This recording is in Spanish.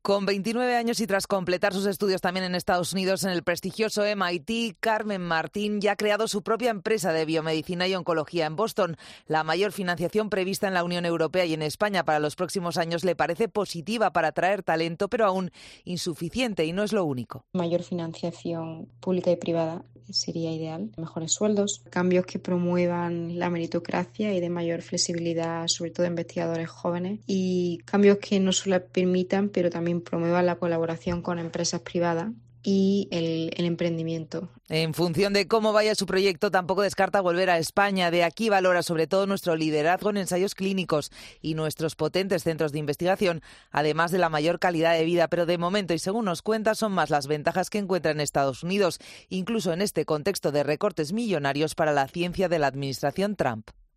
Con 29 años y tras completar sus estudios también en Estados Unidos en el prestigioso MIT, Carmen Martín ya ha creado su propia empresa de biomedicina y oncología en Boston. La mayor financiación prevista en la Unión Europea y en España para los próximos años le parece positiva para atraer talento, pero aún insuficiente, y no es lo único. Mayor financiación pública y privada sería ideal, mejores sueldos, cambios que promuevan la meritocracia y de mayor flexibilidad, sobre todo de investigadores jóvenes, y cambios que no solo permitan, pero también promuevan la colaboración con empresas privadas y el emprendimiento. En función de cómo vaya su proyecto, tampoco descarta volver a España. De aquí valora sobre todo nuestro liderazgo en ensayos clínicos y nuestros potentes centros de investigación, además de la mayor calidad de vida. Pero de momento, y según nos cuenta, son más las ventajas que encuentra en Estados Unidos, incluso en este contexto de recortes millonarios para la ciencia de la administración Trump.